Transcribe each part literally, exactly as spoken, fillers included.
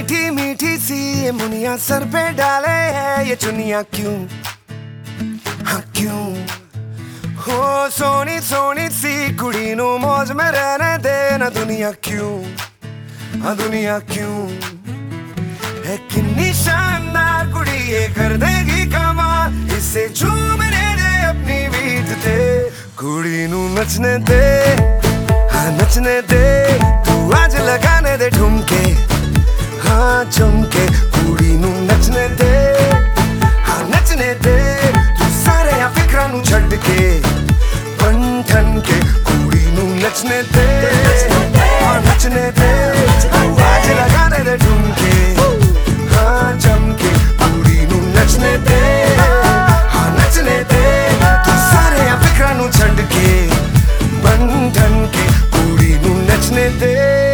मीठी मीठी सी ये मुनिया सर पे डाले है ये चुनिया क्यों, हाँ क्यों। हो सोनी सोनी सी कुड़ी नु मौज में रहने दे ना दुनिया क्यों, हाँ दुनिया क्यों। है कितनी शानदार कुड़ी ये कर देगी कमाल, इसे झूमने दे अपनी बीट ते। कुड़ी नु नचने दे, हाँ नचने दे, तू आज लगाने दे ठुमके, हाँ झुमके। कुड़ी नु नचने दे, हाँ नचने दे, तू सारे या फिक्रा नु छड़ के बन ठन के। कुड़ी नु नचने दे, हाँ नचने दे, तू आज लगाने दे ठुमके, हाँ झुमके। कुड़ी नु नचने दे, हाँ नचने दे, तू सारे या फिक्रा नु छड़ के बन ठन के। कुड़ी नु नचने दे।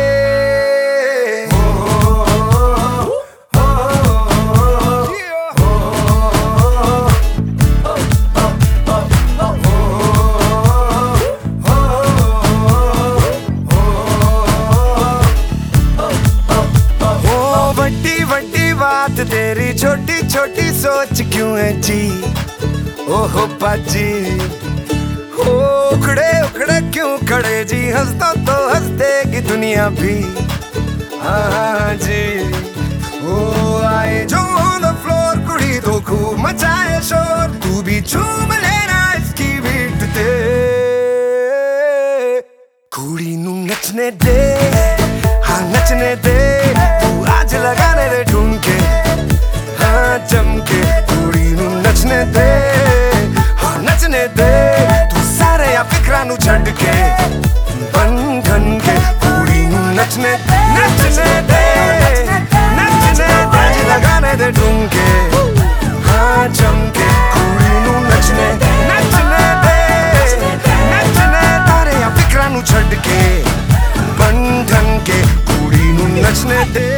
बात तेरी छोटी छोटी सोच क्यों है जी, ओहो बाजी। हो उखड़े उखड़े क्यों खड़े जी, हंस दो तो हंस देगी दुनिया भी, हाँ जी। ओ आए जो ऑन द फ्लोर कुड़ी तो खूब मचाए शोर, तू भी झूम लेना इसकी बीट ते। कुड़ी नु नचने दे, हाँ नचने दे, तू आज लगाने दे ठुमके, हाँ जमके। कुड़ी नु नचने दे, हाँ नचने दे, तू सारे या फिक्रा नु छड़ के बन ठन के। कुड़ी नु नचने नचने दे, नचने दे, आज लगाने दे ठुमके, हाँ जमके। कुड़ी नु नचने नचने दे, नचने तारे या फिक्रा नु छड़ के बन ठन के। कुड़ी नु नचने दे।